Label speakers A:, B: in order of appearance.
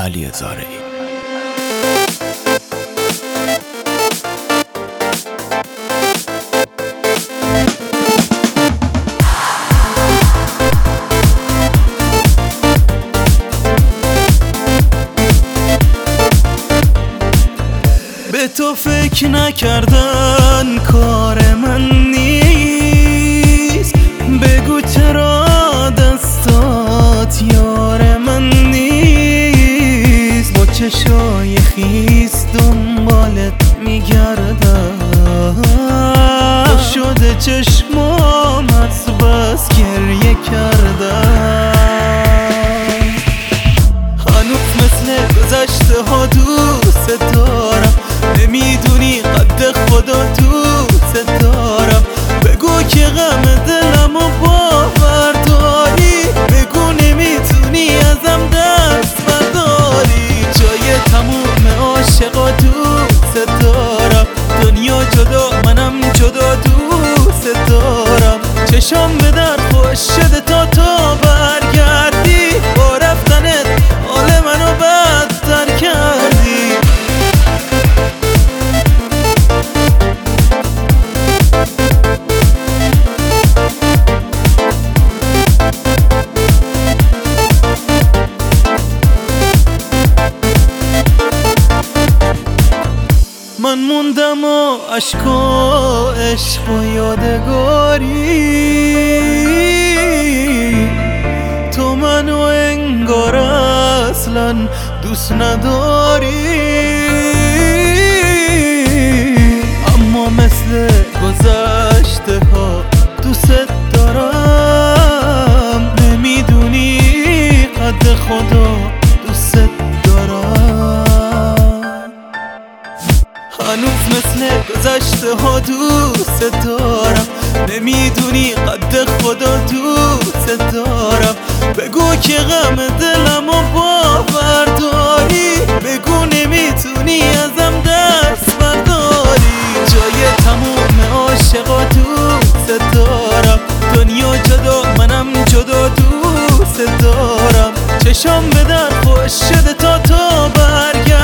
A: علی زارعی.
B: به تو فکر نکردن کار من نیست، بگو چرا دستات یار من نیست. با چشای خیس دنبالت میگردم، شده چشمام از بس گریه کردم. هنوز مثل گذشته ها دوست دارم، نمیدونی قد خدا دوست دارم. بگو که غم دلمو باور داری، بگو نمیتونی ازم دست برداری. جای تموم عاشقا دوست دارم، دنیا جدا منم جدا دوست دارم. چشام به در خوش شده تا تو برگردی، با رفتنت حال منو بدتر کردی. من موندم و عشق و عشق و یادگاری، تو منو انگار اصلا دوست نداری. اما مثل گذشته ها دوست دارم، نمیدونی قد خدا دوست دارم. هنوز مثل گذشته ها دوست دارم، نمیدونی قد خدا دوست دارم. بگو که غم دلمو باور داری، بگو نمیتونی ازم دست برداری. جای تموم عاشقا دوست دارم، دنیا جدا منم جدا دوست دارم. چشام به در خوش شده تا تو برگردی،